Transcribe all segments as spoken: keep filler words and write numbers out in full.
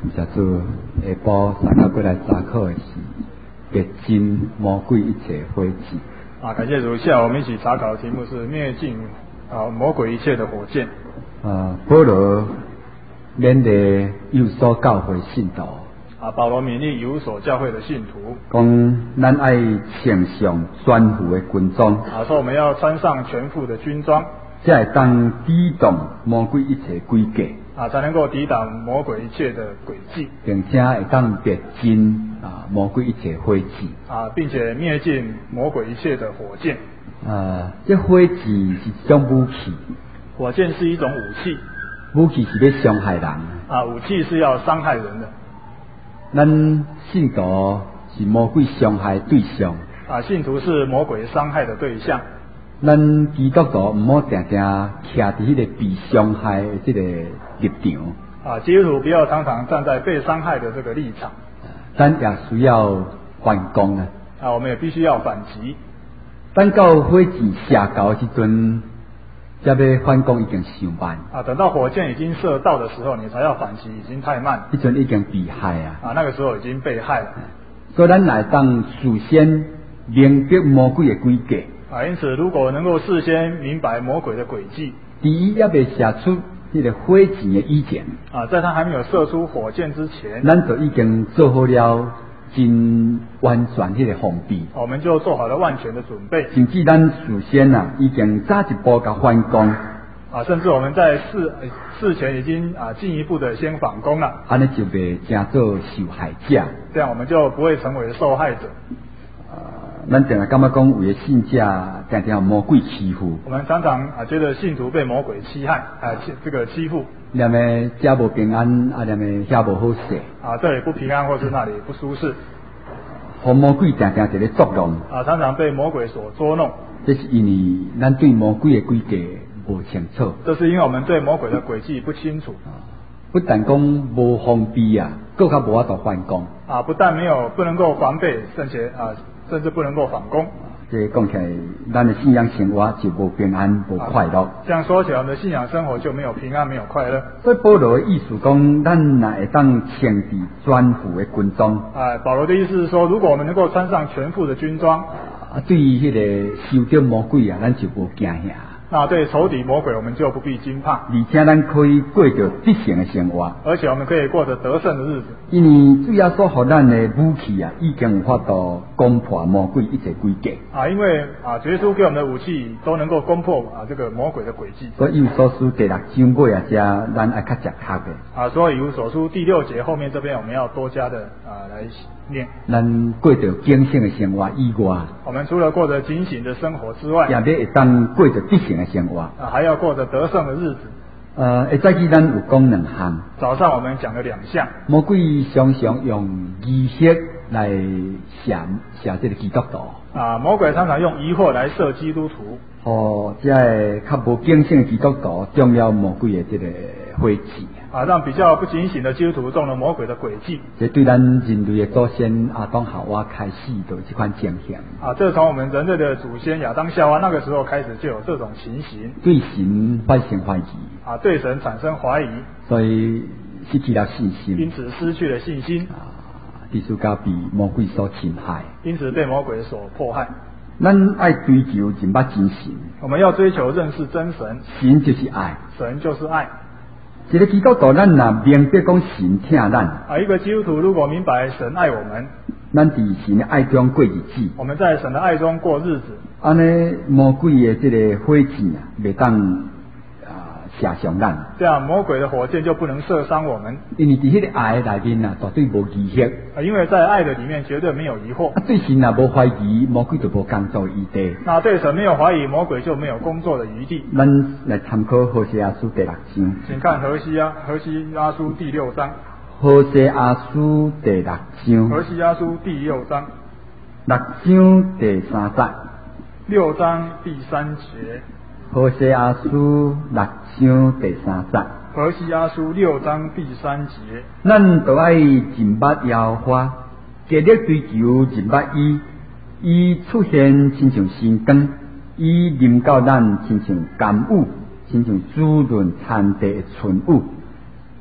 叫做下晡三到过来查考的是灭尽魔鬼一切火箭。 啊，感谢主，下我们一起查考的题目是灭尽啊魔鬼一切的火箭。 啊，保罗勉励有所教会信徒。 啊，保罗勉励有所教会的信徒， 讲咱爱穿上全副的军装。 啊，说我们要穿上全副的军装， 才会当抵挡魔鬼一切诡计。 啊，才能够抵挡魔鬼一切的诡计， 并且会当灭尽啊魔鬼一切火箭。 啊，并且灭尽魔鬼一切的火箭。 啊，这火箭是一种武器。 火箭是一种武器。 武器是要伤害人。 啊，武器是要伤害人的。 咱信徒是魔鬼伤害对象。 啊，信徒是魔鬼伤害的对象。 咱基督徒唔好常常徛伫迄个被伤害的这个立场。 啊，基督徒不要常常站在被伤害的这个立场。 咱也需要反攻啊！ 啊，我们也必须要反击。 等到火箭射到的时阵，才要反攻已经伤慢。 啊，等到火箭已经射到的时候，你才要反击，已经太慢。 迄阵已经被害啊！ 啊，那个时候已经被害了。 所以咱来当事先明白魔鬼的诡计。 啊，因此如果能够事先明白魔鬼的诡计， 第一也未射出那个火箭的以前， 啊，在他还没有射出火箭之前， 咱就已经做好了真完全迄个防备。 我们就做好了万全的准备， 甚至咱事先啊，已经早一步甲反攻。 啊，甚至我们在事事前已经啊进一步的先反攻了。 安尼就袂成做受害者。 这样我们就不会成为受害者。 咱常常感觉讲，有的信者常常魔鬼欺负。 我们常常啊觉得信徒被魔鬼欺害，啊欺这个欺负。 念的家无平安，啊念的遐无好势。 啊，这里不平安，或是那里不舒适。 和魔鬼常常一个作弄。 啊，常常被魔鬼所捉弄。 这是因为咱对魔鬼的诡计无清楚。 这是因为我们对魔鬼的诡计不清楚。 不但讲无防备啊，更加无法度反攻。 啊，不但没有不能够防备，甚至啊。甚至不能够反攻。 这讲起来，咱的信仰生活就无平安、无快乐。 这样说起来，我们的信仰生活就没有平安、没有快乐。 所以保罗的意思讲，咱若会当穿伫全副的军装。 啊，保罗的意思是说，如果我们能够穿上全副的军装， 啊，对于迄个受着魔鬼啊，咱就无惊吓。 那对仇敌魔鬼，我们就不必惊怕， 而且咱可以过着得胜的生活， 而且我们可以过着得胜的日子。 因为主要所予咱的武器啊，已经有法度攻破魔鬼一切诡计。 啊，因为啊，主耶稣给我们的武器都能够攻破啊这个魔鬼的诡计。 所以以弗所书第六章尾啊，遮咱爱较直确的。 啊，所以以弗所书第六节后面这边我们要多加的啊来念。 咱过着警醒的生活以外， 我们除了过着警醒的生活之外， 也要会当过着得胜的生活。 啊，还要过着得胜的日子。 呃，会再记咱有讲两项。 早上我们讲了两项。魔鬼常常用疑惑来吓吓这个基督徒。 啊，魔鬼常常用疑惑来射基督徒。 哦，这个较无警醒的基督徒中了魔鬼的这个诡计。 啊，让比较不警醒的基督徒中了魔鬼的诡计。 这对咱人类的祖先亚当夏娃开始就有这款情形。 啊，这从我们人类的祖先亚当夏娃那个时候开始就有这种情形。 对神发生怀疑。 啊，对神产生怀疑。 所以失去了信心。 因此失去了信心。 啊，第四个被魔鬼所侵害。 因此被魔鬼所迫害。 咱爱追求真捌真神。 我们要追求认识真神。 神就是爱。 神就是爱。 一个基督徒，咱若明白讲神疼咱。 啊，一个基督徒如果明白神爱我们， 咱伫神的爱中过日子。 我们在神的爱中过日子。安尼魔鬼的这个火箭啊，袂当啊射伤咱。 这样魔鬼的火箭就不能射伤我们。 因为伫迄个爱的内面啊，绝对无疑惑。 啊，因为在爱的里面绝对没有疑惑。 啊，对神若无怀疑，魔鬼就无工作余地。 那对神没有怀疑，魔鬼就没有工作的余地。 咱来参考何西阿书第六章。 请看何西阿何西阿书第六章。 何西阿书第六章。 何西阿书第六章。 六章第三节。 六章第三节。 何西阿书六章第三节。 何西阿书六章第三节。 咱都爱认捌耶和华，竭力追求认捌伊，伊出现亲像星光，伊临到咱亲像甘雨，亲像滋润田地的春雨。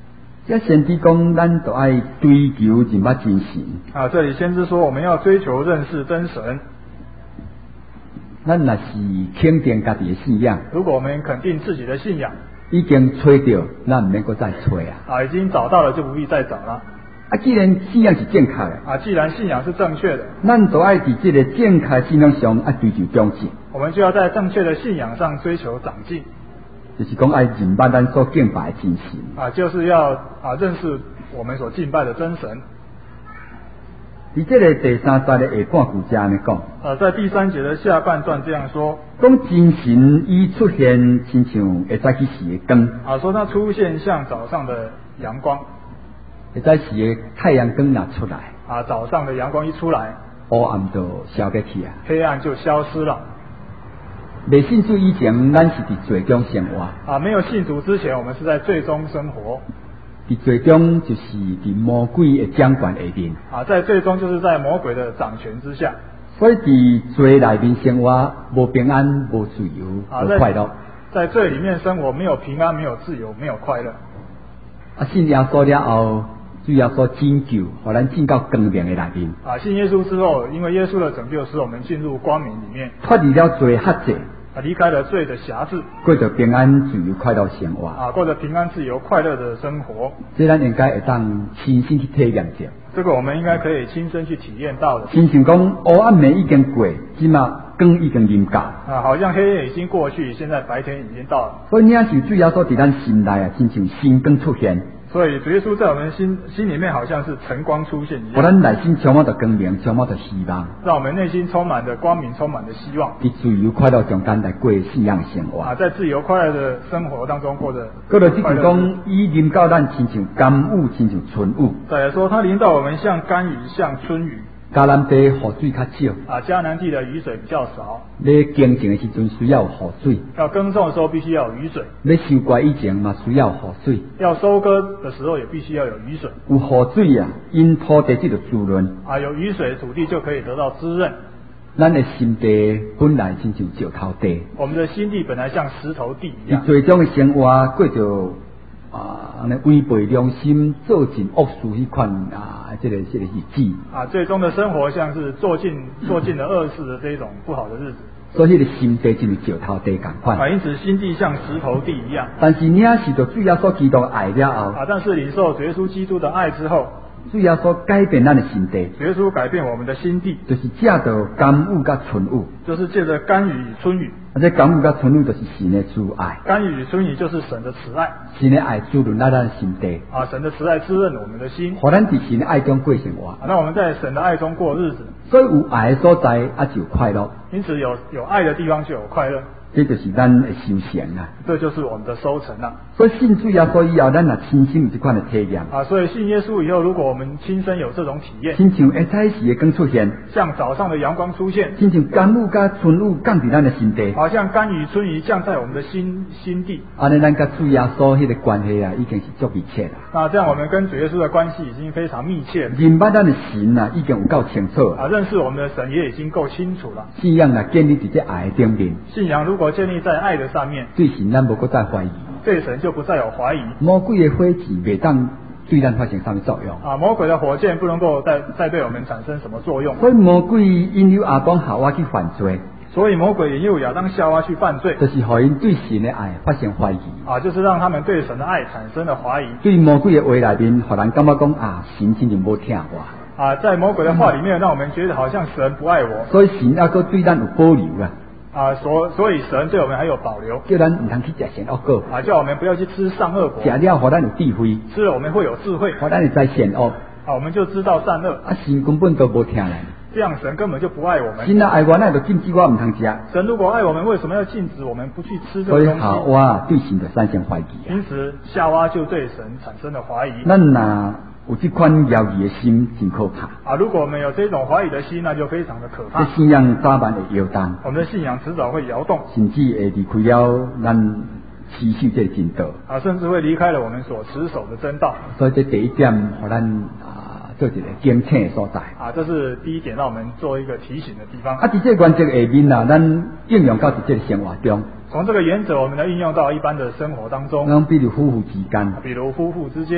这先知讲，咱都爱追求认捌真神。 啊，这里先知说我们要追求认识真神。 咱若是肯定家己的信仰， 如果我们肯定自己的信仰， 已经找到，咱唔免搁再找啊。 啊，已经找到了就不必再找了。 啊，既然信仰是正确的， 啊，既然信仰是正确的， 咱都爱伫这个正确信仰上啊追求长进。 我们就要在正确的信仰上追求长进。 就是讲爱认捌咱所敬拜的真神。 啊，就是要啊认识我们所敬拜的真神。 伫这个第三节的下半句这样讲。 呃，在第三节的下半段这样说。 讲真神伊出现，亲像会早起时的光。 啊，说它出现像早上的阳光。 会早时的太阳光若出来。 啊，早上的阳光一出来， 黑暗就消灭去啊。 黑暗就消失了。 未信主以前，咱是伫罪中生活。 啊，没有信主之前，我们是在罪中生活。 伫罪中就是伫魔鬼的掌管下面。 啊，在罪中就是在魔鬼的掌权之下。 所以伫罪内面生活，无平安、无自由、无快乐。 在罪里面生活，没有平安，没有自由，没有快乐。 啊，信耶稣了后，主耶稣拯救，互咱进到光明的内面。 啊，信耶稣之后，因为耶稣的拯救，使我们进入光明里面， 脱离了罪辖制。 啊，离开了罪的辖制， 过着平安、自由、快乐生活。 啊，过着平安、自由、快乐的生活。 这咱应该会当亲身去体验着。 这个我们应该可以亲身去体验到的。 亲像讲，黑暗暝已经过，即嘛光已经临到。 啊，好像黑夜已经过去，现在白天已经到了。 所以领受主耶稣伫咱心内啊，亲像新光出现。 所以主耶稣在我们心心里面好像是晨光出现一样， 我咱内心充满着光明，充满着希望， 让我们内心充满着光明，充满着希望。 伫自由快乐中间来过信仰生活。 啊，在自由快乐的生活当中过着。 过着即句讲，伊临到咱亲像甘雨，亲像春雨。 再来说，它临到我们像甘雨，像春雨。 迦南地雨水较少。 啊，迦南地的雨水比较少。 要耕种的时阵需要雨水。 要耕种的时候必须要有雨水。 要收割以前嘛需要雨水。 要收割的时候也必须要有雨水。 有雨水啊，因土地就滋润。 啊，有雨水，土地就可以得到滋润。 咱的心地本来亲像石头地。 我们的心地本来像石头地一样。 伫最终的生活过着啊，安尼违背良心、做尽恶事迄款啊，这个这个日子。啊， 最终的生活像是做尽做尽了恶事的这种不好的日子。 所以迄个心地就像石头地共款。 啊，因此心地像石头地一样。 但是领受到主耶稣基督爱了后。 啊，但是领受主耶稣基督的爱之后。 主耶稣改变咱的心地。 主耶稣改变我们的心地。 就是借着甘雨甲春雨。 就是借着甘雨与春雨。 啊，这甘雨甲春雨就是神的慈爱。 甘雨与春雨就是神的慈爱。 神的爱滋润咱的心地。 啊，神的慈爱滋润我们的心。 互咱伫神的爱中过生活。 啊，那我们在神的爱中过日子。 所以有爱的所在啊，就有快乐。 因此有有爱的地方就有快乐。 这就是咱的修行啊。 这就是我们的收成啊。 所以信主耶稣以后，咱若亲身有这款的体验。 啊，所以信耶稣以后，如果我们亲身有这种体验， 亲像会早时的光出现， 像早上的阳光出现， 亲像甘雨甲春雨降伫咱的心地， 好像甘雨春雨降在我们的心心地。 安尼，咱甲主耶稣迄个关系啊，已经是足密切啦。 那这样我们跟主耶稣的关系已经非常密切了。 认捌咱的神啊，已经有够清楚。 啊，认识我们的神也已经够清楚了。 信仰啊，建立伫这爱的顶面。 信仰如果建立在爱的上面， 对神咱无搁再怀疑， 对神就不再有怀疑。 魔鬼的火箭袂当对咱发生什么作用？ 啊，魔鬼的火箭不能够再再对我们产生什么作用。 所以魔鬼引诱亚当夏娃去犯罪。 所以魔鬼引诱亚当夏娃去犯罪， 就是互因对神的爱发生怀疑。 啊，就是让他们对神的爱产生了怀疑。 对魔鬼的话内面，互人感觉讲啊，神真正无听我。 啊，在魔鬼的话里面，让我们觉得好像神不爱我。 所以神要搁对咱有保留啊。 啊，所所以神对我们还有保留， 叫咱唔通去食善恶果。 啊，叫我们不要去吃善恶果。 食了，互咱有智慧。 吃了我们会有智慧。 互咱会知善恶。 啊，我们就知道善恶。 啊，神根本都无听咱。 这样神根本就不爱我们。 神若爱我，那就禁止我唔通食。 神如果爱我们，为什么要禁止我们不去吃这个东西？ 所以夏娃对神就产生怀疑。 因此夏娃就对神产生了怀疑。 咱若有这款犹豫的心，真可怕。 啊，如果我们有这种怀疑的心，那就非常的可怕。 这信仰早晚会摇动。 我们的信仰迟早会摇动， 甚至会离开了咱持守这个真道。 啊，甚至会离开了我们所持守的真道。 所以这第一点，互咱啊做一个警醒的所在。 啊，这是第一点，让我们做一个提醒的地方。 啊，伫这个原则下面啊，咱应用到伫这个生活中。 从这个原则，我们来应用到一般的生活当中。 那比如夫妇之间， 比如夫妇之间，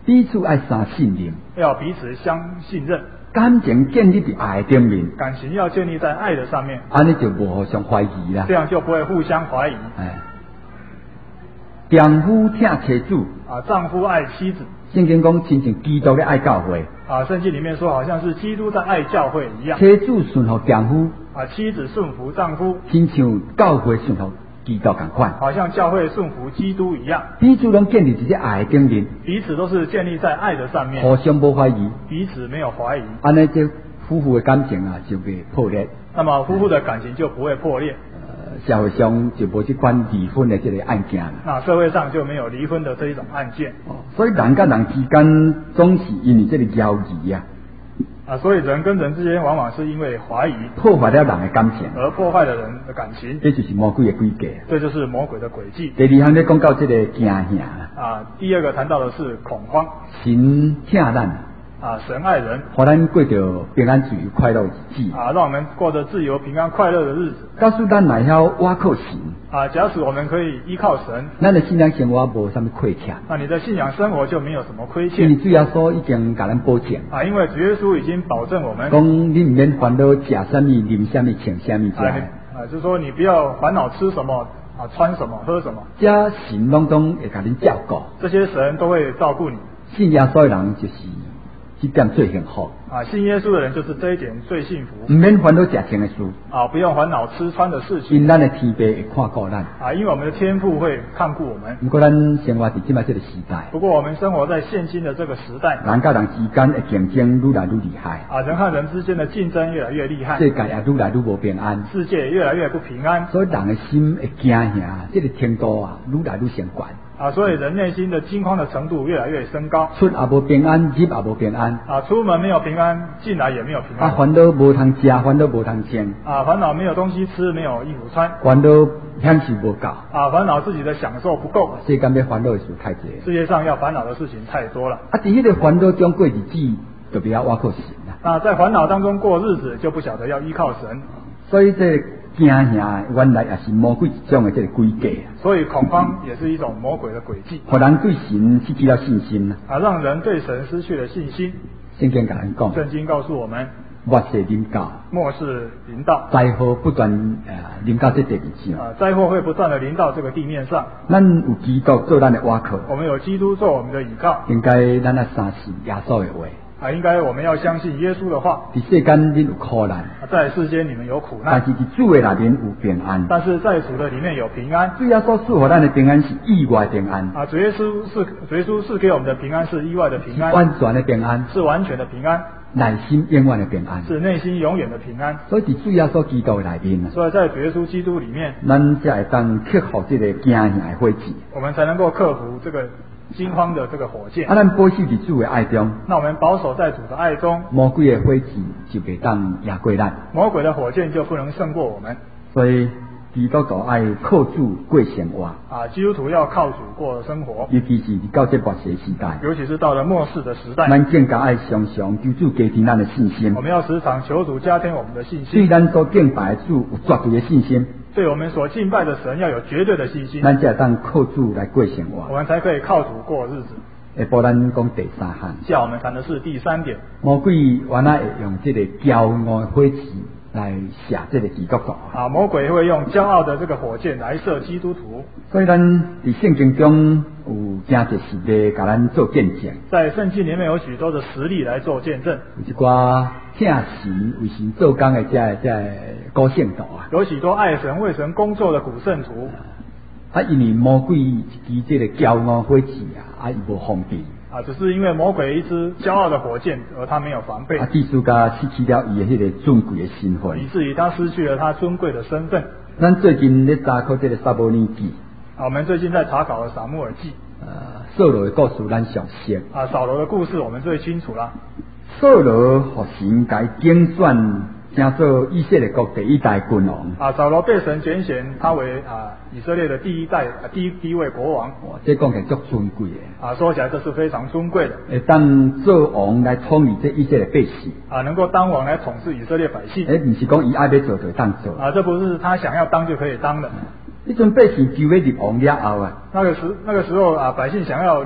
彼此爱相信任， 要彼此相信任， 感情建立伫爱顶面， 感情要建立在爱的上面， 安尼就无互相怀疑啦。 这样就不会互相怀疑。 哎，丈夫疼妻子啊，丈夫爱妻子。 圣经讲亲像基督咧爱教会。 啊，圣经里面说好像是基督在爱教会一样。 妻子顺服丈夫。 啊，妻子顺服丈夫。 亲像教会顺服基督同款。 好像教会顺服基督一样。 彼此拢建立伫这爱顶面。 彼此都是建立在爱的上面。 互相无怀疑。 彼此没有怀疑。 安尼这夫妇的感情啊就袂破裂。 那么夫妇的感情就不会破裂。 社会上就无这款离婚的这个案件了。 那社会上就没有离婚的这一种案件。 哦，所以人跟人之间总是因为这个谣疑啊。 啊，所以人跟人之间往往是因为怀疑， 破坏了人的感情， 而破坏了人的感情。 这就是魔鬼的诡计。 这就是魔鬼的诡计。 第二项咧讲到这个惊吓。 啊，第二个谈到的是恐慌。 神疼咱。 啊，神爱人， 互咱过着平安自由快乐日子。 啊，让我们过着自由平安快乐的日子。 假使咱乃晓倚靠神。 啊，假使我们可以依靠神， 咱的信仰生活无什么亏欠。 那你的信仰生活就没有什么亏欠。 因为主耶稣已经甲咱保证。 啊，因为主耶稣已经保证我们。 讲你唔免烦恼食什么、啉什么、穿什么。 啊，啊，就是说你不要烦恼吃什么。啊，穿什么喝什么。 这神拢总会甲你照顾。 这些神都会照顾你。 信耶稣的人就是。这点最幸福啊！信耶稣的人就是这一点最幸福。 唔免烦恼食穿的事啊，不用烦恼吃穿的事情。 因咱的天父会看顾咱啊，因为我们的天父会看顾我们。 不过咱生活在今麦这个时代， 不过我们生活在现今的这个时代， 人跟人之间的竞争愈来愈厉害。 啊，人和人之间的竞争越来越厉害。 世界也愈来愈无平安。 世界越来越不平安。 所以人的心会惊吓，这个程度啊，愈来愈升高。 啊，所以人内心的惊慌的程度越来越升高。 出也无平安，入也无平安。 啊，出门没有平安，进来也没有平安。 啊，烦恼无通食，烦恼无通穿。 啊，烦恼没有东西吃，没有衣服穿。 烦恼享受无够。 啊，烦恼自己的享受不够。 世间要烦恼的事太多。 世界上要烦恼的事情太多了。 啊，伫迄个烦恼中过日子，就不要倚靠神啦。 那在烦恼当中过日子，就不晓得要依靠神。 所以这惊吓原来也是魔鬼一种的这个诡计。 所以恐慌也是一种魔鬼的诡计， 让人对神失去了信心啊，让人对神失去了信心。 圣经甲人讲， 圣经告诉我们， 末世临到， 末世临到， 灾祸不断呃临到这地面上， 啊，灾祸会不断的临到这个地面上。 咱有基督做咱的倚靠， 我们有基督做我们的倚靠， 应该咱要相信耶稣的话。 啊，应该我们要相信耶稣的话。 在世间你有苦难， 在世间你们有苦难， 但是在主的内面有平安。 但是在主的里面有平安。 主耶稣赐予咱的平安是意外平安。 啊，主耶稣是主耶稣是给我们的平安是意外的平安， 完全的平安， 是完全的平安， 内心永远的平安， 是内心永远的平安。 所以在主耶稣基督的内面， 所以在主耶稣基督里面， 咱才会当克服这个惊吓的火气， 我们才能够克服这个惊慌的这个火箭。 啊，咱保守在主的爱中， 那我们保守在主的爱中， 魔鬼的火气就袂当压过咱， 魔鬼的火箭就不能胜过我们。 所以基督徒爱靠主过生活。 啊，基督徒要靠主过生活， 尤其是到这末世时代， 尤其是到了末世的时代， 咱更加爱常常求主加添咱的信心。 我们要时常求主加添我们的信对心， 咱所敬拜的主有绝对的信心， 对我们所敬拜的神要有绝对的信心， 咱才会当靠主来过生活。 我们才可以靠主过日子。 下晡咱讲第三项， 下我们谈的是第三点， 魔鬼原来会用这个骄傲的火气来射这个基督徒。 啊，魔鬼会用骄傲的这个火箭来射基督徒。 所以咱在圣经中有真侪实例，甲咱做见证。 在圣经里面有许多的实例来做见证， 有一寡听神为神做工的这这高圣徒啊， 有许多爱神为神工作的古圣徒。 啊，因为魔鬼一支这个骄傲火气啊，啊，伊无防备。 啊，只是因为魔鬼一支骄傲的火箭，而他没有防备， 啊，地主家失去了伊的迄个尊贵的身份， 以至于他失去了他尊贵的身份。 咱最近咧查考这个撒母耳记， 啊，我们最近在查考了撒母耳记。 呃，扫罗的故事咱熟悉。 啊，扫罗的故事我们最清楚了。 扫罗互神该竞选，成做以色列国第一代君王。 啊，扫罗被神拣选，他为啊以色列的第一代啊第一第一位国王。 哇，这讲起来足尊贵的。 啊，说起来这是非常尊贵的。 会当做王来统治这以色列百姓。 啊，能够当王来统治以色列百姓。 诶，不是讲伊爱要做就当做。 啊，这不是他想要当就可以当的。 迄阵百姓就要入王了后啊， 那个时那个时候啊，百姓想要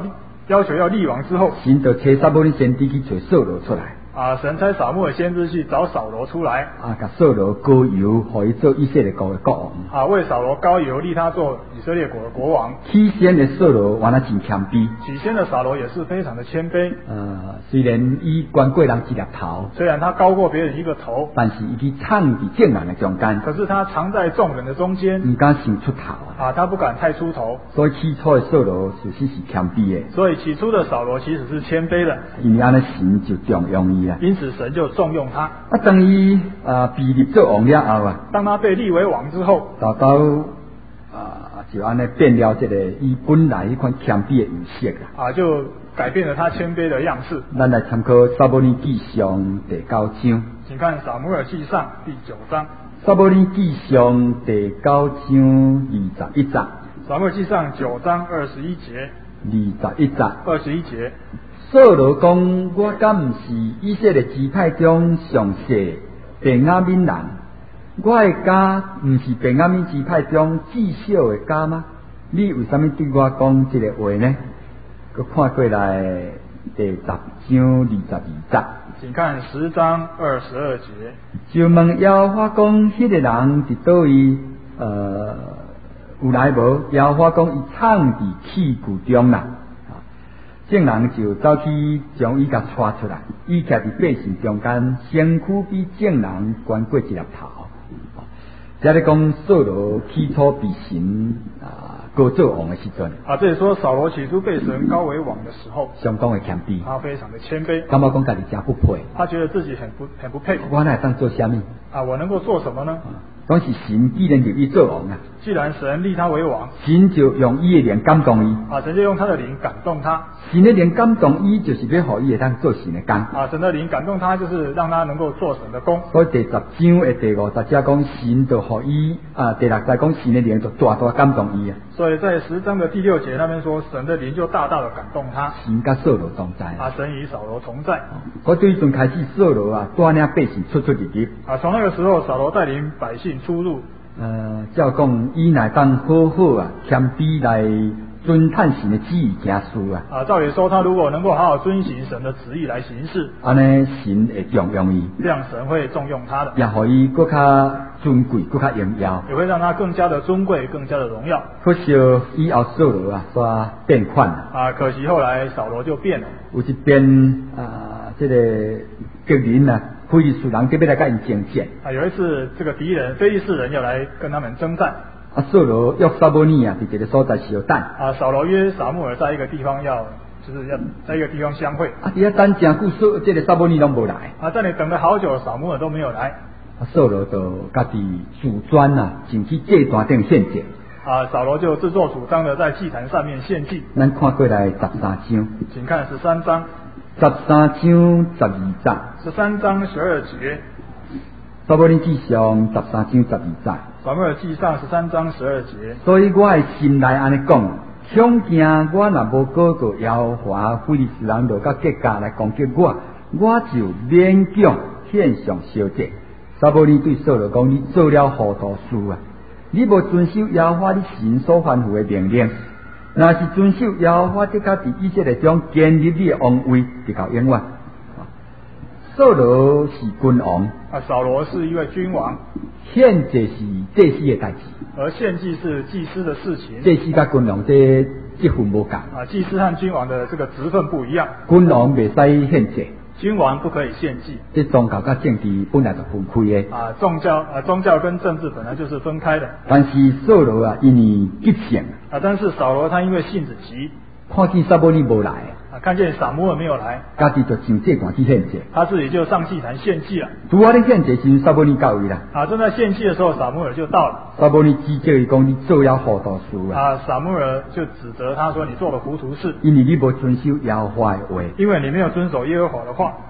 要求要立王之后， 神就差撒母耳先知去找扫罗出来。 啊，神差撒母耳先知去找扫罗出来， 啊，甲扫罗膏油，互伊做以色列国的国王。 啊，为扫罗膏油，立他做以色列国的国王。 起先的扫罗原来真谦卑， 起先的扫罗也是非常的谦卑。 呃，虽然伊官过人一粒头， 虽然他高过别人一个头， 但是伊去藏伫众人的中间。 可是他藏在众人的中间， 唔敢想出头啊。 啊，他不敢太出头。 所以起初的扫罗事实是谦卑的。 所以起初的扫罗其实是谦卑的， 因为安尼神就重用伊啊。 因此神就重用他。 啊，当伊啊被立做王了后啊， 当他被立为王之后， 豆豆啊就安尼变了这个伊本来迄款谦卑的样式啦。 啊，就改变了他谦卑的样式。 咱来参考撒母耳记上第九章。 请看撒母耳记上第九章。 撒母耳记上第九章二十一节。 撒母耳记上九章二十一节。 二十一节。 二十一节。 扫罗讲：我敢毋是以色列支派中上细便雅悯人？我的家毋是便雅悯支派中至小的家吗？你为什么对我讲这个话呢？佮看过来第十章二十二节。 请看十章二十二节。 就问耶和华讲：迄、那个人伫倒位？呃，有来无？耶和华讲：伊藏伫器具中啦。众人就走去将伊甲带出来，伊徛伫百姓中间，身躯比众人悬过一粒头。这里讲扫罗起初被神啊高做王的时阵， 啊，这里说扫罗起初被神高为王的时候， 相当的谦卑， 他非常的谦卑， 感觉讲家己真不配， 他觉得自己很不很不配。 我哪会当做什么？ 啊，我能够做什么呢？ 讲是神既然立伊做王啊， 既然神立他为王， 神就用伊的灵感动伊。 啊，神就用他的灵感动他。 神的灵感动伊，就是要互伊会当做神的工。 啊，神的灵感动他，就是让他能够做神的工。 所以第十章的第五十节讲，神就互伊啊，第六节讲神的灵就大大感动伊啊。 所以在十章的第六节那边说，神的灵就大大的感动他。 神甲扫罗同在。 啊，神与扫罗同在。 我对迄阵开始，扫罗啊带领百姓出出入入。 啊，从那个时候，扫罗带领百姓出入。 呃，照讲，伊乃当好好啊，谦卑来遵探神的旨意行事啊。 啊，照理说，他如果能够好好遵行神的旨意来行事， 安尼神会重用伊， 这样神会重用他的， 也互伊更较尊贵、更较荣耀， 也会让他更加的尊贵、更加的荣耀。 可惜以后扫罗啊，煞变款了。 啊，可惜后来扫罗就变了。 有一边啊，这个敌人啊，非利士人这边来甲因争战。 啊，有一次这个敌人非利士人要来跟他们征战。 啊，扫罗约撒母耳啊，伫一个所在小等。 啊，扫罗约撒母耳在一个地方要，就是要在一个地方相会。 啊，伫遐等真久，扫这个撒母耳拢无来。 啊，在那里等了好久，撒母耳都没有来。 啊，扫罗就家己自专啊，进去祭坛顶献祭。 啊，扫罗就自作主张的在祭坛上面献祭。 咱看过来十三章。 请看十三章。 十三章十二节。 十三章十二节。 撒母耳记上十三章十二节。 撒母耳记上十三章十二节。 所以我的心内安尼讲，恐惊我若无告告耶和华，非利士人就甲结家来攻击我，我就勉强献上烧祭。撒母耳对扫罗讲：你做了糊涂事啊！你无遵守耶和华你神所吩咐的命令，若是遵守耶和华，即刻伫以色列中建立你的王位，直到永远。扫罗是君王， 啊，扫罗是一位君王， 献祭是祭司的代志， 而献祭是祭司的事情。 祭司甲君王这这份无共。 啊，祭司和君王的这个职分不一样。 君王袂使献祭， 君王不可以献祭。 这宗教甲政治本来就分开的。 啊，宗教啊，宗教跟政治本来就是分开的。 但是扫罗啊，因为急性啊，但是扫罗他因为性子急， 看见撒母耳无来。 啊，看见撒母耳没有来， 家己就上祭坛去献祭， 他自己就上祭坛献祭了。 拄啊咧献祭时，撒母耳到位啦。 啊，正在献祭的时候，撒母耳就到了。 撒母耳指责伊讲：你做了糊涂事啊！ 啊，撒母耳就指责他说：你做了糊涂事， 因为你无遵守耶和华的话， 因为你没有遵守耶和华的话。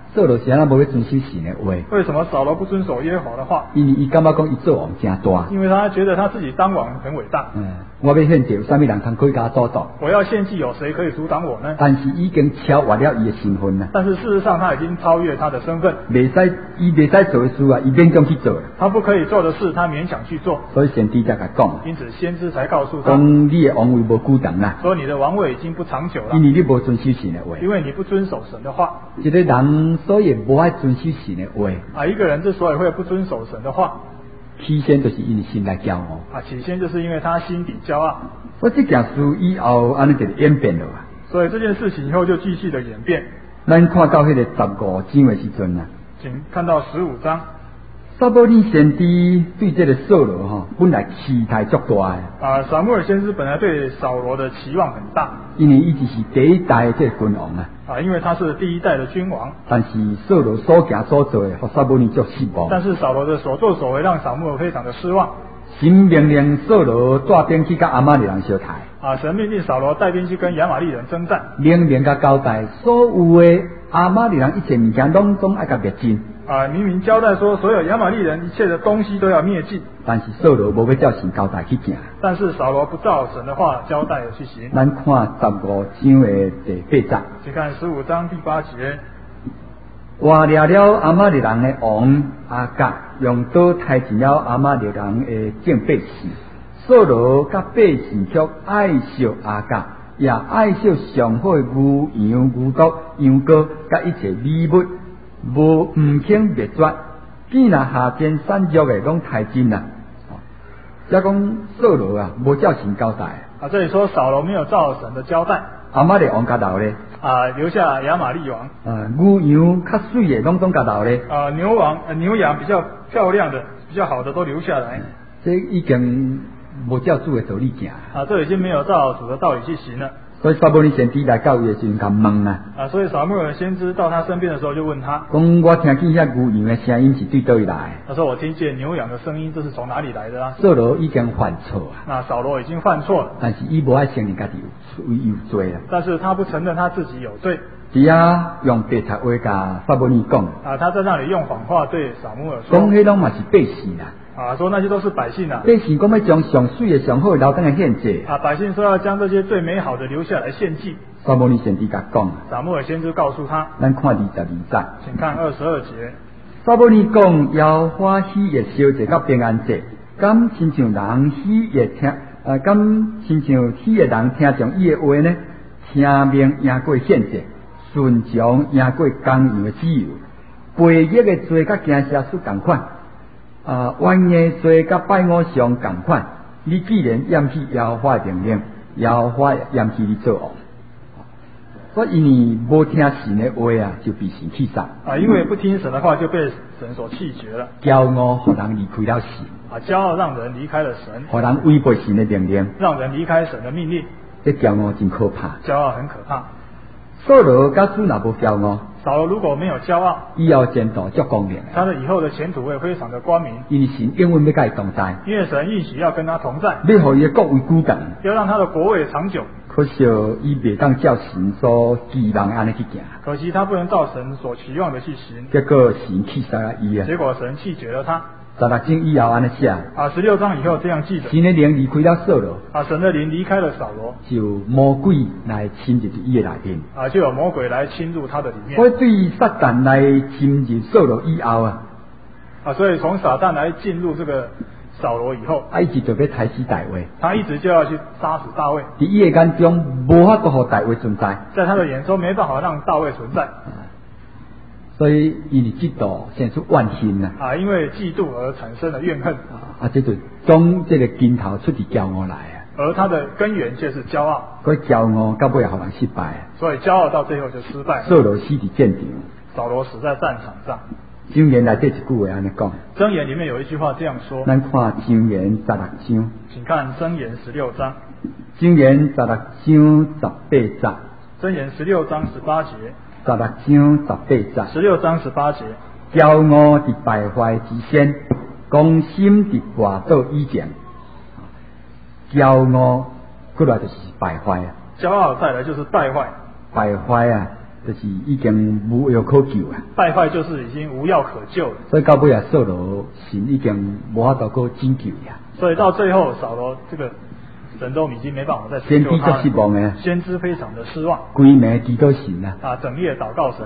扫罗是安怎无要遵守神的话？ 为什么扫罗不遵守耶和华的话？ 因为伊感觉讲伊做王真大。 因为他觉得他自己当王很伟大。 嗯，我要献祭，有啥物人通可以甲我阻挡？ 我要献祭，有谁可以阻挡我呢？ 但是已经超越了伊的身份啦。 但是事实上，他已经超越他的身份。 袂使，伊袂使做的事啊，伊勉强去做。 他不可以做的事，他勉强去做。 所以先知才甲讲。 因此，先知才告诉他： 讲你的王位无久长啦。 说你的王位已经不长久了。 因为你无遵守神的话。 因为你不遵守神的话。 一个人所以无爱遵守神的话。 啊，一个人之所以会不遵守神的话， 起先就是因为心来骄傲。 啊，起先就是因为他心底骄傲。 所以这件事以后安尼就演变了啊。 所以这件事情以后就继续的演变。 咱看到迄个十五章的时阵啊， 请看到十五章。 撒母耳先知对这个扫罗哈，本来期待足大的。 啊，撒母耳先知本来对扫罗的期望很大， 因为伊只是第一代这个君王啊。 啊，因为他是第一代的君王。 但是扫罗所行所做的，和撒母耳足失望。 但是扫罗的所作所为让撒母耳非常的失望。 神命令扫罗带兵去甲亚玛力人相抬。 啊，神命令扫罗带兵去跟亚玛力人征战。 明明甲交代，所有的亚玛力人一切物件拢总爱甲灭尽。 啊，明明交代说，所有亚玛力人一切的东西都要灭尽。 但是扫罗无要照神交代去行。 但是扫罗不照神的话交代而去行。 咱看十五章的第八节。 请看十五章第八节。 活掠了亚玛力人的王亚甲，用刀杀尽了亚玛力人的众百姓。扫罗甲百姓却爱惜亚甲，也爱惜上好的牛羊、牛犊、羊羔，甲一切礼物。无唔肯灭绝，见若下边散族的拢太真啦。则讲扫罗啊，无照神交代。 啊，这里说扫罗没有照神的交代。 亚玛力王甲留咧。 啊，留下亚玛力王。 啊，牛羊较水的拢总甲留咧。 啊，牛王、呃、牛羊比较漂亮的、比较好的都留下来。 这已经无照主的道理行。 啊，这已经没有照主的道理去行了。 所以撒母耳先知来到伊的时阵，甲问啊。 啊，所以撒母耳先知到他身边的时候，就问他： 讲我听见遐牛羊的声音是对倒来？ 他说：我听见牛羊的声音，这是从哪里来的啊？ 扫罗已经犯错啊。 那扫罗已经犯错了， 但是伊无爱承认家己有有罪了。 但是他不承认他自己有罪。 伫遐用白贼话甲撒母耳讲。 啊，他在那里用谎话对撒母耳说。 讲迄拢嘛是百姓啦。 啊，说那些都是百姓啊。 百姓讲要将上水的、上好的留等来献祭。 啊，百姓说要将这些最美好的留下来献祭。 撒母耳先知甲讲。 撒母耳先知告诉他。 咱看二十二节。 请看二十二节。 撒母耳讲：耶和华喜悦烧祭甲平安祭，敢亲像人喜悦听，啊，敢亲像喜悦人听从伊的话呢？听命赢过献祭，顺从赢过公羊的自由，背逆的罪甲惊吓属共款。啊，冤的罪甲拜偶像共款，你既然厌弃耶和华的命令，耶和华厌弃你做王。所以因为无听神的话啊，就被神弃杀。 啊，因为不听神的话，就被神所弃绝了。 骄傲互人离开了神。 啊，骄傲让人离开了神。 互人违背神的命令。 让人离开神的命令。 这骄傲真可怕。 骄傲很可怕。 扫罗假使若无骄傲， 扫罗如果没有骄傲， 以后前途足光明。 他的以后的前途会非常的光明。 因为神永远要甲伊同在。 因为神应许要跟他同在。 要互伊的国位久长。 要让他的国位长久。 可惜伊袂当照神所期望安尼去行。 可惜他不能照神所期望的去行。 结果神弃杀了伊啊。 结果神弃绝了他。 十六章以后安尼写。啊， 十六章以后这样记着。 神的灵离开了扫罗。 啊，神的灵离开了扫罗。 就魔鬼来侵入伊的内面。 啊，就有魔鬼来侵入他的里面。 所以对撒旦来侵入扫罗以后啊。 啊，所以从撒旦来进入这个扫罗以后， 他一直就要杀死大卫。 他一直就要去杀死大卫。 在伊的眼中，无法度让大卫存在。 在他的眼中，没办法让大卫存在。 所以因为嫉妒生出怨恨呐。 啊，因为嫉妒而产生了怨恨。 啊，这就从这个根头出自骄傲来啊。 而他的根源却是骄傲。 所以骄傲到尾互人失败。 所以骄傲到最后就失败。 扫罗死伫战场。 扫罗死在战场上。 箴言内底一句话安尼讲。 箴言里面有一句话这样说。 咱看箴言十六章。 请看箴言十六章。 箴言十六章十八节。 箴言十六章十八节。 十六章十八节。 十六章十八节。 骄傲伫败坏之先，公心伫滑倒以前。骄傲过来就是败坏啊。 骄傲再来就是败坏。 败坏啊， 就是已经无药可救啊。 败坏就是已经无药可救了。 所以到尾啊，扫罗神已经无法度可拯救呀。 所以到最后，扫罗这个神都已经没办法再拯救他了。 先知就失望嘅， 先知非常的失望。 规暝祈祷神啊。 啊，整夜祷告神。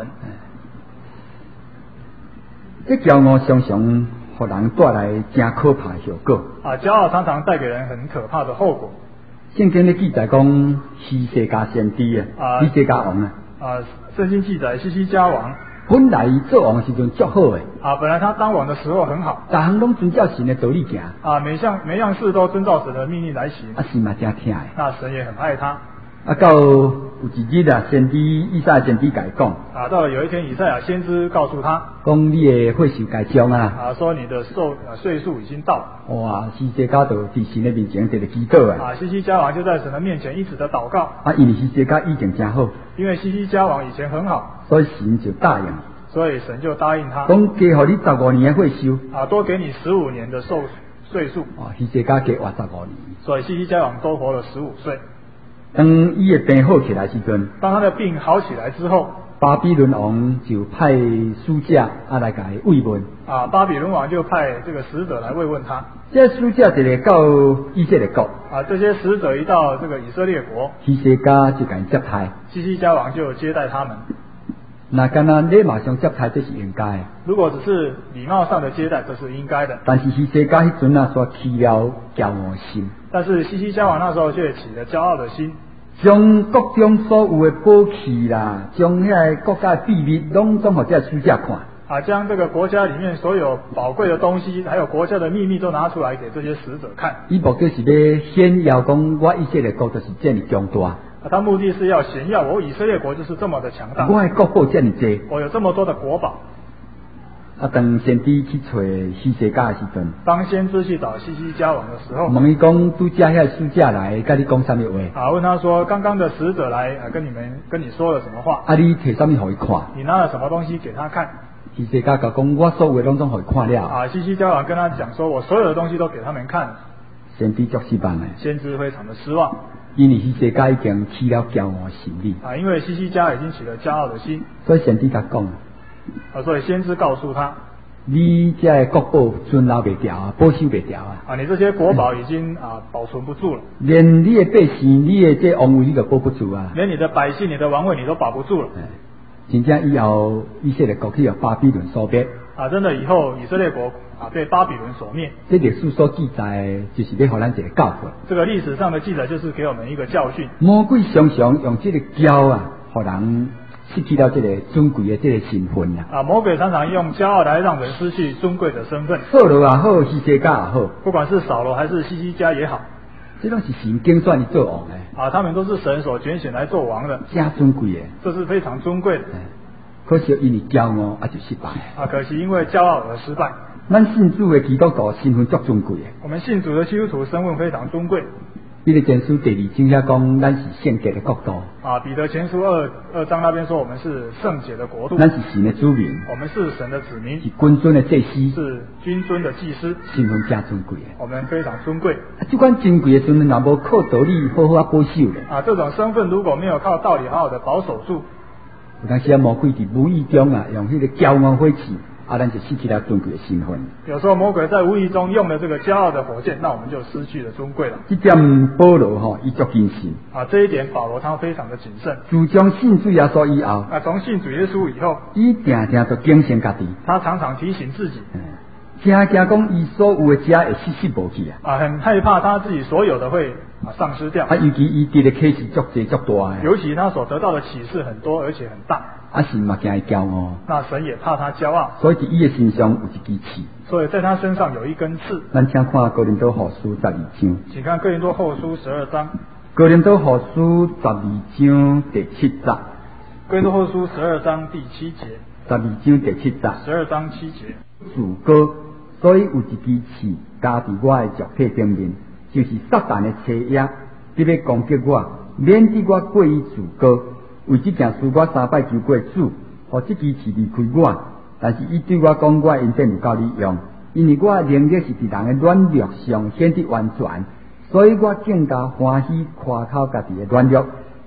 这骄傲常常给人带来真可怕的后果。 啊，骄傲常常带给人很可怕的后果。 圣经咧记载讲希西家先知啊，希西家王啊。 啊，圣经记载希西家王。 本来伊做王的时阵足好诶。 啊，本来他当王的时候很好。 逐项拢遵照神的道理行。 啊，每项每样事都遵照神的命令来行。 啊，神嘛真听诶。 那神也很爱他。 啊，到有一日啊，先知以赛亚先知甲伊讲。 啊，到了有一天，以赛亚先知告诉他， 讲你的岁数该将啊。啊， 说你的寿啊岁数已经到。 哇，希西家就伫神的面前直直祈祷啊。 啊，希西家王就在神的面前一直的祷告。 啊，因为希西家以前真好。 因为希西家王以前很好， 所以神就答应。 所以神就答应他。 讲加予你十五年的岁数。 啊，多给你十五年的寿岁数。 啊，希西家加活十五年。 所以希西家王多活了十五岁。 当伊的病好起来时阵， 当他的病好起来之后， 巴比伦王就派使者啊来甲伊慰问。 啊，巴比伦王就派这个使者来慰问他。 这使者一个到以色列国。 啊，这些使者一到这个以色列国， 希西家就甲伊接待。 希西家王就接待他们。 那干那礼貌上接待这是应该。 如果只是礼貌上的接待，这是应该的。 但是希西家迄阵啊，所起了骄傲心。 但是希西家王那时候却起了骄傲的心。 将国中所有的宝器啦，将遐国家的秘密拢总互这使者看。 啊，将这个国家里面所有宝贵的东西，还有国家的秘密都拿出来给这些使者看。 伊目的是要炫耀讲，我以色列国就是这么强大。 啊，他目的是要炫耀我以色列国就是这么的强大。 我的国宝这么多， 我有这么多的国宝。 啊，当先知去找希西家的时阵， 当先知去找希西家王的时候， 问伊讲，拄只遐使者来，甲你讲啥物话？ 啊，问他说，刚刚的使者来，啊，跟你们跟你说了什么话？ 啊，你摕啥物互伊看？ 你拿了什么东西给他看？ 希西家讲，我所有的拢总互伊看了。 啊，希西家王跟他讲说，我所有的东西都给他们看了。 先知足失望的。 先知非常的失望。 因为希西家已经起了骄傲心理。 啊，因为希西家已经起了骄傲的心。 所以先知甲讲。 啊，所以先知告诉他。 你这个国宝存留袂掉啊，保守袂掉啊！ 啊，你这些国宝已经啊保存不住了。 连你的百姓，你的这王位你都保不住啊！ 连你的百姓、你的王位你都保不住了。 真正以后以色列国去由巴比伦所灭。 啊，真的以后以色列国啊被巴比伦所灭。 这历史所记载，就是要给咱一个教训。 这个历史上的记载就是给我们一个教训。 魔鬼常常用这个骄啊，给人失去了这个尊贵的这个身份啦。 啊，魔鬼常常用骄傲来让人失去尊贵的身份。 扫罗也好，希西家也好， 不管是扫罗还是希西家也好， 这都是神拣选你做王的。 啊，他们都是神所拣选来做王的， 真尊贵的。 这是非常尊贵的。 可惜因为骄傲啊就失败。 啊，可惜因为骄傲而失败。 咱信主的基督徒身份足尊贵的。 我们信主的基督徒身份非常尊贵。 彼得前书第二章遐讲，咱是圣洁的国度。 啊，彼得前书二二章那边说，我们是圣洁的国度。 咱是神的子民。 我们是神的子民。 是君尊的祭司。 是君尊的祭司。 身份真尊贵的。 我们非常尊贵。 啊，这款尊贵的身份，若无靠道理好好啊保守咧。 啊，这种身份如果没有靠道理好好的保守住， 有当时啊，魔鬼伫无意中啊，用迄个骄傲火气。啊，咱就失去了尊贵的身份。 有时候魔鬼在无意中用了这个骄傲的火箭，那我们就失去了尊贵了。 这点保罗吼，伊足谨慎。 啊，这一点保罗他非常的谨慎。 自从信主耶稣以后， 啊，从信主耶稣以后， 伊定定都警醒家己。 他常常提醒自己， 惊惊讲伊所有的家会失失无去啊。 啊，很害怕他自己所有的会啊丧失掉。 啊，尤其伊得的启示足济足大的。 尤其他所得到的启示很多，而且很大。 啊，神嘛惊伊骄傲。 那神也怕他骄傲。 所以伫伊的身上有一支刺。 所以在他身上有一根刺。 咱请看哥林多后书十二章。 请看哥林多后书十二章。 哥林多后书十二章第七节。 哥林多后书十二章第七节。 十二章第七节。 十二章七节。 自高，所以有一支刺加伫我的脚体顶面，就是撒旦的车压，你要攻击我，免得我过于自高。为这件事，我三摆求过主，互这支刺离开我。但是伊对我讲，我因定有够你用，因为我的能力是伫人的软弱上显得完全，所以我更加欢喜夸口家己的软弱，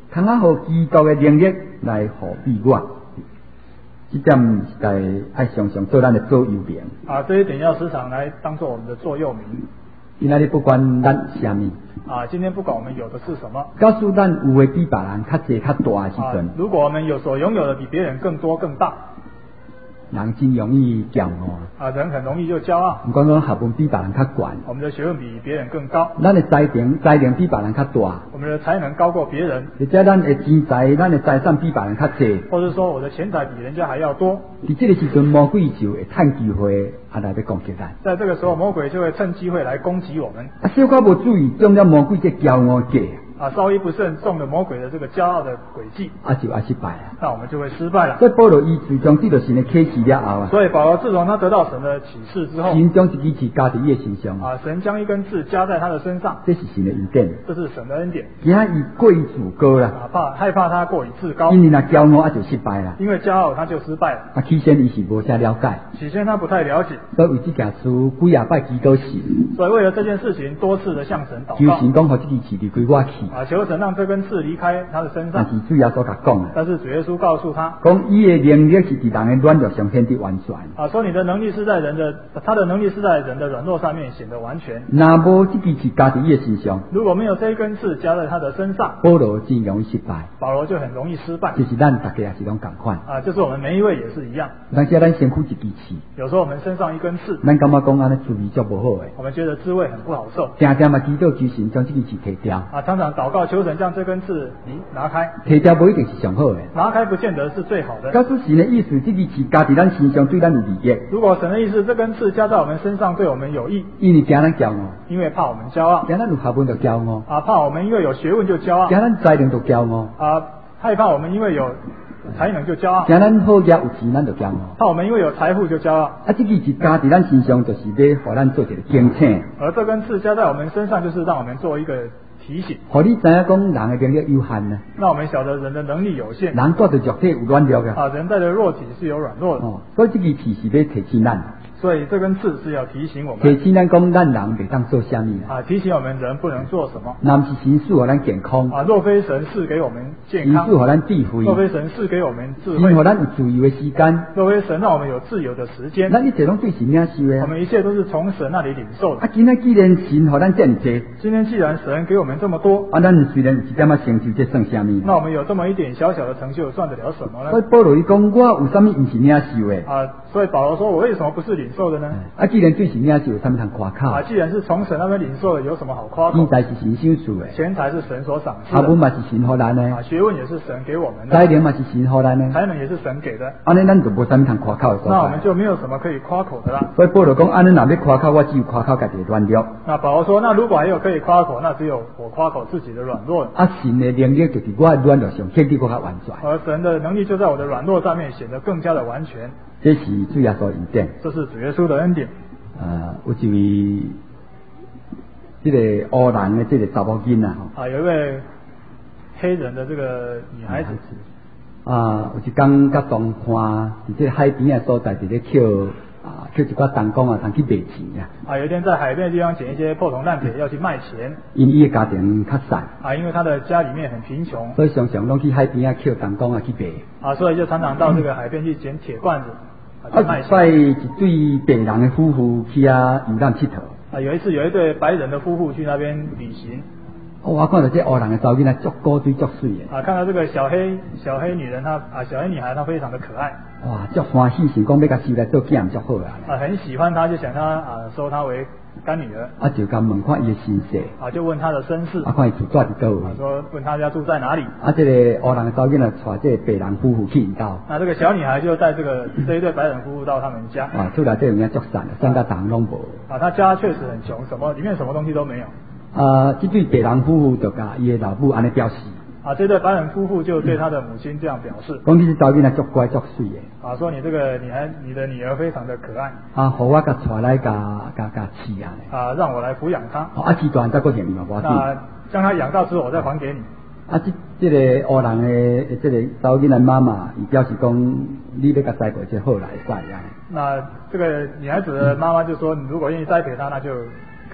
通啊，互基督的能力来护庇我。这点是在爱常常做咱的座右铭。 啊，这一点要时常来当做我们的座右铭。 今仔日不管咱什么， 啊，今天不管我们有的是什么， 假使咱有诶比别人较济较大的时阵、 啊，如果我们有所拥有的比别人更多更大， 人真容易骄傲。 啊，人很容易就骄傲。 唔管讲学问比别人较悬， 我们的学问比别人更高， 咱的才能才能比别人较大， 我们的才能高过别人， 或者咱的钱财、咱的财产比别人较济， 或者说我的钱财比人家还要多。 伫这个时阵，魔鬼就会趁机会啊来要攻击咱。 在这个时候，魔鬼就会趁机会来攻击我们。 啊，小可无注意，中了魔鬼这骄傲计。 啊，稍一不慎中了魔鬼的这个骄傲的诡计， 啊就啊失败了， 那我们就会失败了。 所以保罗伊自从知道神的启示了后啊， 所以保罗自从他得到神的启示之后， 神将一支刺加伫伊的身上啊，神将一根刺加在他的身上， 这是神的恩典， 这是神的恩典。 惊伊过于自高啦， 啊，怕害怕他过于自高， 因为若骄傲啊就失败啦， 因为骄傲他就失败了。 啊，起先伊是无啥了解， 起先他不太了解， 所以为这件事几啊摆祈祷神， 所以为了这件事情多次的向神祷求告， 神讲互这支刺离开我去， 啊，求神让这根刺离开他的身上。 但是主耶稣甲讲啊， 但是主耶稣告诉他， 讲伊的能力是伫人的软弱上显得完全。 啊，说你的能力是在人的，他的能力是在人的软弱上面显得完全。 若无这支刺加伫伊的身上， 如果没有这一根刺加在他的身上， 保罗真容易失败。 保罗就很容易失败。 就是咱大家也是拢共款。 啊，就是我们每一位也是一样。 有当时咱身躯一支刺， 有时候我们身上一根刺， 咱感觉讲安尼滋味足无好诶， 我们觉得滋味很不好受。 常常嘛祈祷求神将这支刺摕掉。 啊，常常祷告求神将这根刺你拿开。 摕掉不一定是上好诶， 拿开不见得是最好的。 假使神的意思，这支刺加伫咱身上对咱有利益。 如果神的意思，这根刺加在我们身上对我们有益， 因为惊咱骄傲， 因为怕我们骄傲， 惊咱有学问就骄傲， 啊，怕我们因为有学问就骄傲， 惊咱才能就骄傲， 啊，害怕我们因为有才能就骄傲， 惊咱好嘢有钱咱就骄傲， 怕我们因为有财富就骄傲。 啊，这支刺加伫咱身上，就是要互咱做一个警醒。 而这根刺加在我们身上，就是让我们做一个提醒， 互你知影讲人的能力有限呢， 让我们晓得人的能力有限， 人带着肉体有软弱嘅， 啊，人带着弱体是有软弱的， 哦，所以这支刺是要提醒咱。 所以这根刺是要提醒我们， 提醒咱讲咱人袂当做啥物啊，提醒我们人不能做什么。 若不是神赐互咱健康， 啊，若非神赐给我们健康， 神赐互咱智慧， 若非神赐给我们智慧， 神互咱有自由的时间， 若非神让我们有自由的时间， 咱一切拢对神领受的。 我们一切都是从神那里领受的。 啊，今仔既然神互咱这么多， 今天既然神给我们这么多， 啊，咱虽然有一点仔成就，这算啥物？ 那我们有这么一点小小的成就，算得了什么呢？ 所以保罗伊讲，我有啥物毋是领受的？ 啊，所以保罗说，我为什么不是领受的呢？ 啊，既然对神领受，有啥物通夸口？ 啊，既然是从神那边领受的，有什么好夸口？ 钱财是神赏赐的， 钱财是神所赏赐学问的， 嘛是神互咱的， 啊，学问也是神给我们的， 才能嘛是神互咱的， 才能也是神给的。 安尼咱就无啥物通夸口的所那我们在。 就没有什么可以夸口的啦。 所以保罗讲，安尼若要夸口，我只有夸口家己的软弱。 那保罗说，那如果还有可以夸口，那只有我夸口自己的软弱。 啊，神的能力就伫我的软弱上显得更加完全。 而神的能力就在我的软弱上面显得更加的完全。 这是主耶稣恩典。 这是主耶稣的恩典。 呃，有一位这个黑人的这个查某囡仔吼， 啊，有一位黑人的这个女孩子， 啊，有一天甲同伴伫这个海边的所在，伫咧捡啊，捡一寡弹弓啊，通去卖钱啊。 啊，有一天在海边的地方捡一些破铜烂铁要去卖钱。 因伊的家庭较散， 啊，因为他的家里面很贫穷， 所以常常拢去海边啊捡弹弓啊去卖。 啊，所以就常常到这个海边去捡铁罐子，啊，去卖啊，拜钱。 一对白人的夫妇去啊游览佚佗。 啊，有一次有一对白人的夫妇去那边旅行。 哦，我看到这黑人的查某囡仔足高水足水的。 啊，看到这个小黑小黑女人，她啊小黑女孩她非常的可爱。 哇，足欢喜，想讲要甲收来做囝足好啊。 啊，很喜欢她，就想她啊收她为干女儿。 啊，就甲问看伊的身世。 啊，就问她的身世。 啊，看伊住住伫倒位。 啊，说问她家住在哪里。 啊，这个黑人的查某囡仔带这个白人夫妇去因兜。 那这个小女孩就带这个这一对白人夫妇到他们家。 啊，出来这有影足散，散甲人拢无。 啊，他家确实很穷，什么里面什么东西都没有。 啊，这对白人夫妇就甲伊的老母安尼表示。 啊，这对白人夫妇就对他的母亲这样表示。 讲你这查某囡仔足乖足水的。 啊，说你这个你还你的女儿非常的可爱。 啊，互我甲带来甲甲甲饲啊。 啊，让我来抚养她。 啊，饲大再搁嫌你嘛无要紧。 那将她养大之后，我再还给你。 啊，这这个黑人的这个查某囡仔妈妈，伊表示讲，你要甲栽培这好来使啊。 那这个女孩子的妈妈就说，你如果愿意栽培她，那就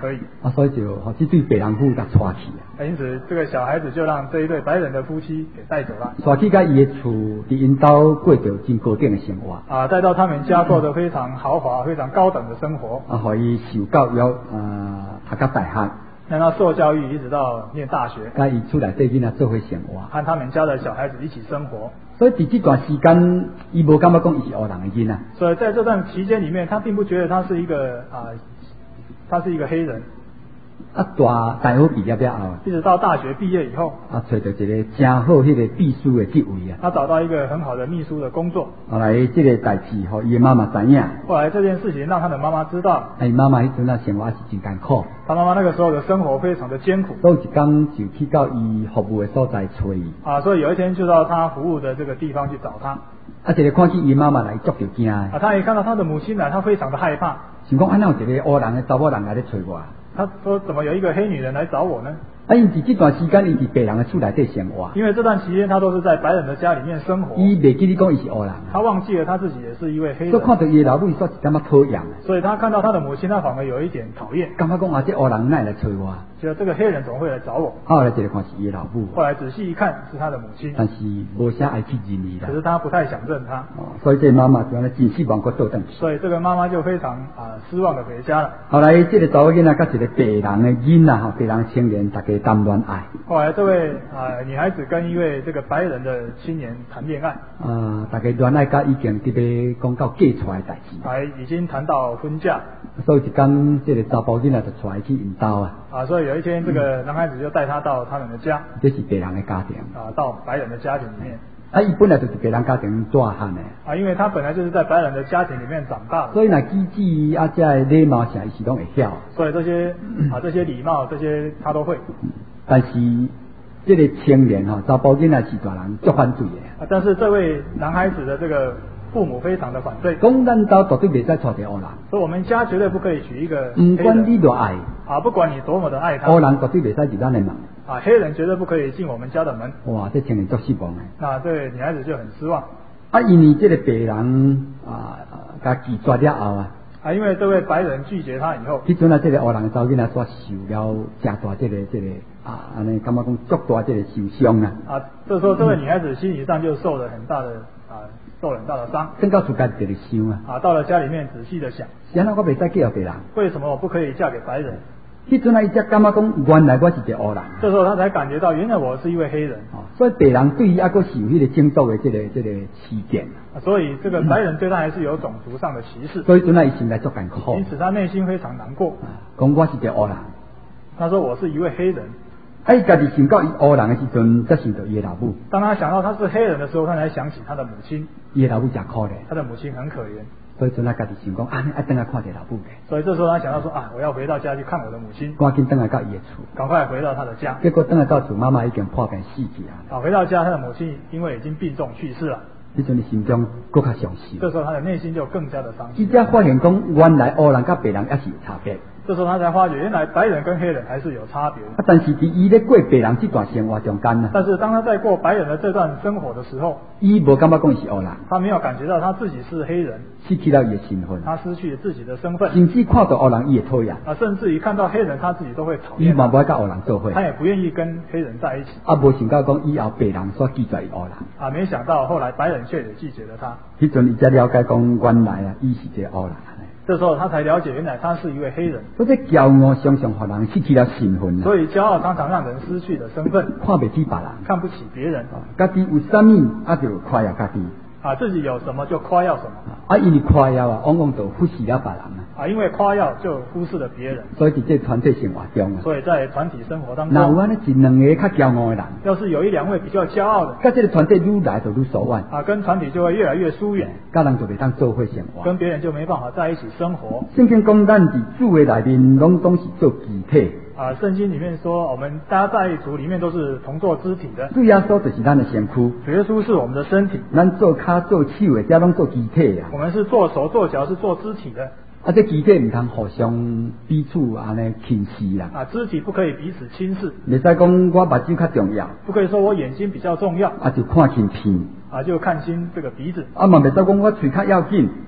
可以。 啊，所以就吼这对白人夫甲带去啊。 因此，这个小孩子就让这一对白人的夫妻给带走了。 带去甲伊的厝，伫因兜过着真高等的生活。 啊，带到他们家过得非常豪华、非常高等的生活。 啊，互伊受教育，呃，读到大学。 让他受教育，一直到念大学。 甲伊厝内底囡仔做伙生活。 和他们家的小孩子一起生活。 所以伫这段时间，伊无感觉讲伊是黑人的囡仔。所以在这段期间里面，他并不觉得他是一个啊、呃，他是一个黑人。 啊，大大学毕业了后， 一直到大学毕业以后， 啊，找到一个真好迄个秘书的职位啊。 他找到一个很好的秘书的工作。 后来这个代志，互伊的妈妈知影。 后来这件事情让他的妈妈知道。 哎，妈妈迄阵啊生活是真艰苦。 他妈妈那个时候的生活非常的艰苦。 有一天就去到伊服务的所在找伊。 啊，所以有一天就到他服务的这个地方去找他。 啊，一个看见伊妈妈来，足着惊。啊， 他一看到他的母亲来，他非常的害怕。 想讲，安怎有一个黑人的查某人来咧找我？ 他说：“怎么有一个黑女人来找我呢？” 啊，因伫这段时间，伊伫白人的厝内底生活。 因为这段期间，他都是在白人的家里面生活。 伊袂记你讲伊是黑人。 他忘记了他自己也是一位黑人。 所以看到伊老母，伊煞一点仔讨厌。 所以他看到他的母亲，他反而有一点讨厌。 感觉讲啊，这黑人哪来找我？ 觉得这个黑人怎么会来找我？ 后来一个看是伊老母。 后来仔细一看，是他的母亲。 但是无啥爱去认伊啦。 可是他不太想认他。 哦，所以这妈妈就安尼真失望，搁倒转去。 所以这个妈妈就非常啊、呃、失望的回家了。 后来这个查某囡仔甲一个白人的囡仔吼，白人青年，大家谈恋爱。 后来这位啊、呃、女孩子跟一位这个白人的青年谈恋爱。啊、 呃，大家恋爱甲已经伫咧讲到嫁出来的代志。 还已经谈到婚嫁。 所以一天，这个查甫囡仔就出来去因兜啊。 啊，所以有一天，这个男孩子就带他到他们的家。 这是白人的家庭。 啊，到白人的家庭里面。 啊，伊本来就是白人家庭大汉的。 啊，因为他本来就是在白人的家庭里面长大的。 所以那机智啊，这礼貌啥，伊是拢会晓。 所以这些啊，这些礼貌，这些他都会。 但是这个青年哈，查甫囡仔是大人，足反对的。 啊，但是这位男孩子的这个父母非常的反对。 讲咱家绝对袂使娶一个黑人。 所以我们家绝对不可以娶一个。 不管你多爱。 啊，不管你多么的爱他。 黑人绝对袂使入咱的门。 啊，黑人绝对不可以进我们家的门。 哇，这青年足失望的。 那这位女孩子就很失望。 啊，因为这个白人啊，甲拒绝了后啊。 啊，因为这位白人拒绝他以后。 迄阵啊，这个黑人查某囡仔所受了真大这个这个啊，安尼感觉讲足大这个受伤啊。 啊，这时候这位女孩子心理上就受了很大的啊，受了很大的伤。 等到自家就咧想啊。 啊，到了家里面仔细的想。 是安怎我袂使嫁给白人？ 为什么我不可以嫁给白人？ 迄阵啊，伊才感觉讲，原来我是一个黑人。 这时候他才感觉到，原来我是一位黑人。 哦，所以白人对伊还阁是有迄个种族的这个这个歧见。 啊，所以这个白人对他还是有种族上的歧视。 所以阵啊，伊心内足艰苦。 因此他内心非常难过。 讲我是一个黑人。 他说我是一位黑人。 啊，伊家己想到伊黑人的时阵，才想到伊的老母。 当他想到他是黑人的时候，他才想起他的母亲。 伊的老母真可怜。 他的母亲很可怜。 所以阵啊，家己想讲啊，一等下看着老母嘅。 所以这时候他想到说啊，我要回到家去看我的母亲。 赶紧等下到伊的厝。 赶快回到他的家。 结果等下到厝，妈妈已经破病死去啊。 啊，回到家，他的母亲因为已经病重去世了。 迄阵你心中更较伤心。 这时候他的内心就更加的伤心。 伊才发现讲，原来黑人甲白人也是有差别。 这时候他才发觉，原来白人跟黑人还是有差别的。 啊，但是伫伊咧过白人这段生活中间呢。 但是当他在过白人的这段生活的时候， 伊无感觉讲是黑人。 他没有感觉到他自己是黑人。 失去了伊的身份。 他失去了自己的身份。 甚至看到黑人伊会讨厌。 啊，甚至于看到黑人他自己都会讨厌。 伊嘛不爱甲黑人做伙。 他也不愿意跟黑人在一起。 啊，无想到讲以后白人所拒绝伊黑人。 啊，没想到后来白人却也拒绝了他。 迄阵伊才了解讲，原来啊，伊是一个黑人。 这时候他才了解，原来他是一位黑人。 所以骄傲常常让人失去了身份。 所以骄傲常常让人失去了身份。 看不起别人， 看不起别人。 家己有啥物啊就夸耀家己。 啊，自己有什么就夸耀什么。 啊，因为夸耀啊，往往就忽视了别人啊。 啊，因为夸耀就忽视了别人。 所以伫这团体生活中啊。 所以在团体生活当中。 那有安尼一两个较骄傲的人。 要是有一两位比较骄傲的。 甲这个团体愈来就愈疏远。 啊，跟团体就会越来越疏远。 甲人就袂当做伙生活。 跟别人就没办法在一起生活。 圣经讲咱伫主的内面，拢总是做肢体。 啊，圣经里面说，我们大家在主里面都是同做肢体的。 主耶稣就是咱的身躯。 主耶稣是我们的身体。 咱做脚做手的，这拢做肢体啊。 我们是做手做脚，是做肢体的。 啊，这肢体唔通互相彼此安尼轻视啦。 啊，肢体不可以彼此轻视。 袂使讲我目睭较重要。 不可以说我眼睛比较重要。 啊，就看轻鼻。 啊，就看清这个鼻子。 啊，嘛袂使讲我嘴较要紧。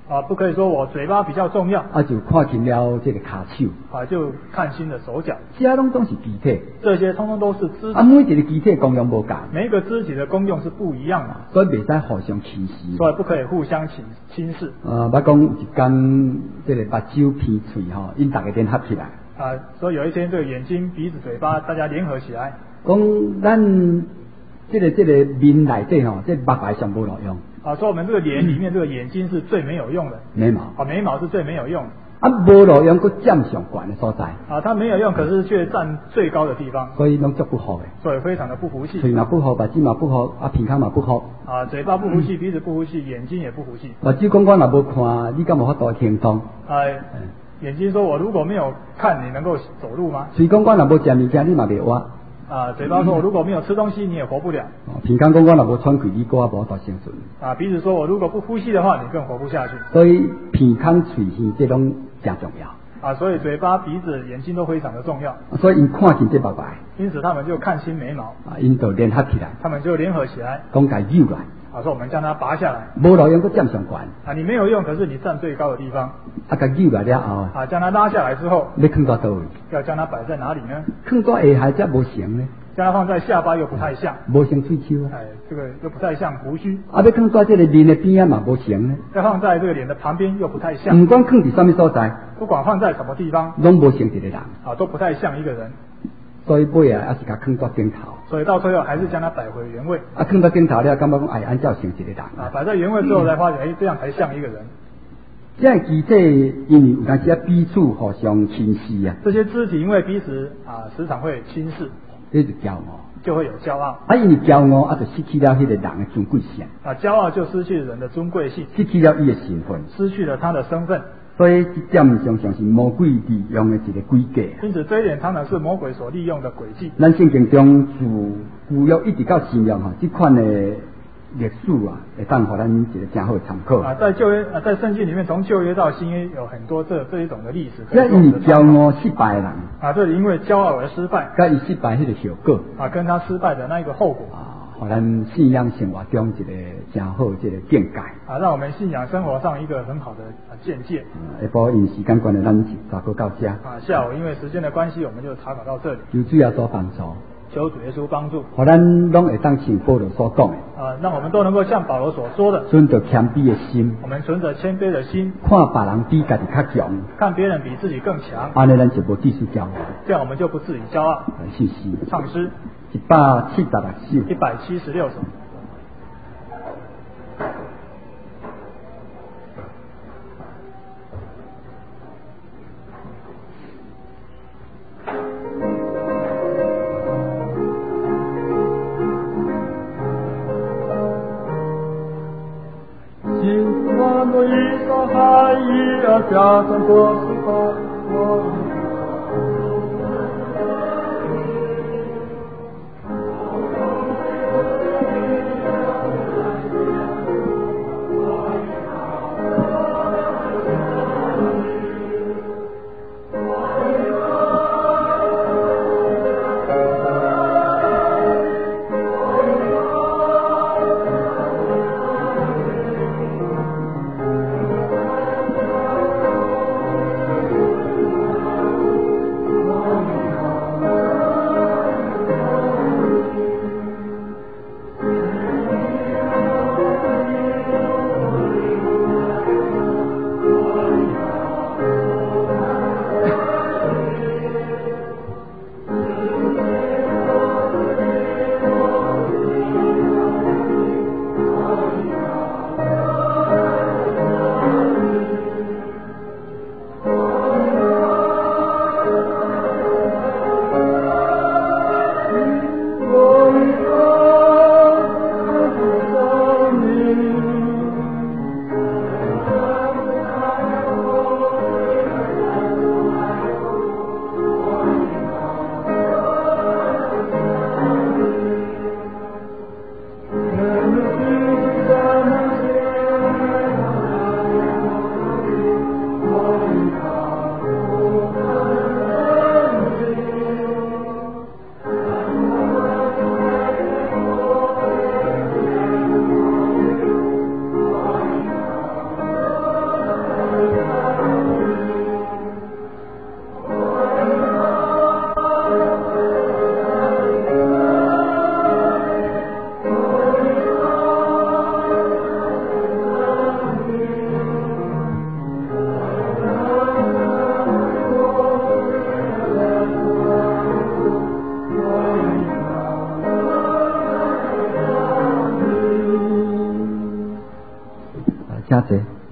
啊，不可以说我嘴巴比较重要， 啊就看清了这个骹手， 啊就看清了手脚， 这拢都是肢体， 这些通通都是肢体。 啊每一个肢体功用无同， 每一个肢体的功用是不一样的， 所以袂使互相轻视。 所以不可以互相轻轻视。 呃，捌讲有一天，这个目睭、鼻、喙吼，因大家联合起来。 啊，所以有一天这个眼睛、鼻子、嘴巴大家联合起来， 讲咱这个这个面内底吼，这目白上无路用。 啊，说我们这个脸里面这个眼睛是最没有用的， 眉毛。 啊，眉毛是最没有用的。 啊，无路用，佮占上悬的所在。 啊，它没有用，可是却占最高的地方。 所以拢足不好的。 所以非常的不服气。 喙嘛不好，目睭嘛不好，啊，鼻孔嘛不好。 啊，嘴巴不服气，鼻子不服气，眼睛也不服气。 目睭讲我若无看，你敢无法度行动？ 哎。眼睛说：“我如果没有看，你能够走路吗？” 嘴讲我若无食物件，你嘛袂活。 啊，嘴巴说：“我如果没有吃东西，你也活不了。” 哦，鼻孔讲我若无喘气，你我无法生存。 啊，鼻子说：“我如果不呼吸的话，你更活不下去。” 所以鼻孔、喙、耳这拢真重要。 啊，所以嘴巴、鼻子、眼睛都非常的重要。 所以因看清这目白。 因此他们就看清眉毛。 啊，因就联合起来。 他们就联合起来。 讲解扭来。 啊，说我们将它拔下来。 无路用，佮占上悬。 啊，你没有用，可是你占最高的地方。 啊，甲扭来了后。 啊，将它拉下来之后。 要放到倒位？ 要将它摆在哪里呢？ 放在下海才无成呢。 将它放在下巴又不太像。 无像喙鬚啊。 哎，这个又不太像胡须。 啊，要放在这个面的边啊嘛无成呢。 要放在这个脸的旁边又不太像。 不管放伫什么所在。 不管放在什么地方。 拢无像一个人。 啊，都不太像一个人。 所以尾啊，还是甲放到顶头。 所以到最后还是将它摆回原位。 啊，放到顶头了，感觉讲哎，按照像一个人。 啊，摆在原位之后才发现，哎、嗯，这样才像一个人。 这样肢体因为有当时啊彼此互相轻视啊。 这些肢体因为彼此啊时常会轻视， 这就骄傲， 就会有骄傲。 啊，因为骄傲啊，就失去了迄个人的尊贵性。 啊，骄傲就失去了人的尊贵性， 失去了伊的身份， 失去了他的身份。 所以这点常常是魔鬼利用的一个诡计。 因此这一点常常是魔鬼所利用的诡计。 咱圣经中自旧约一直到新约哈，这款的历史啊，会当互咱一个真好的参考。 啊，在旧约啊，在圣经里面，从旧约到新约有很多这这一种的历史。 这因为骄傲失败的人啊，这里因为骄傲而失败， 甲伊失败迄个效果啊，跟他失败的那一个后果啊。互咱信仰生活中一个真好一个见解啊，让我们信仰生活上一个很好的见解。 下晡因时间关系，咱就查考到这。 啊，下午因为时间的关系，我们就查考到这里。 求主要多帮助， 求主耶稣帮助， 互咱拢会当像保罗所讲的啊，让我们都能够像保罗所说的， 存着谦卑的心， 我们存着谦卑的心， 看别人比家己较强， 看别人比自己更强， 安尼咱就无继续骄傲， 这样我们就不至于骄傲。 谢谢。 唱诗一百七十六首， 一百七十六首。 加上多时光，我。 济。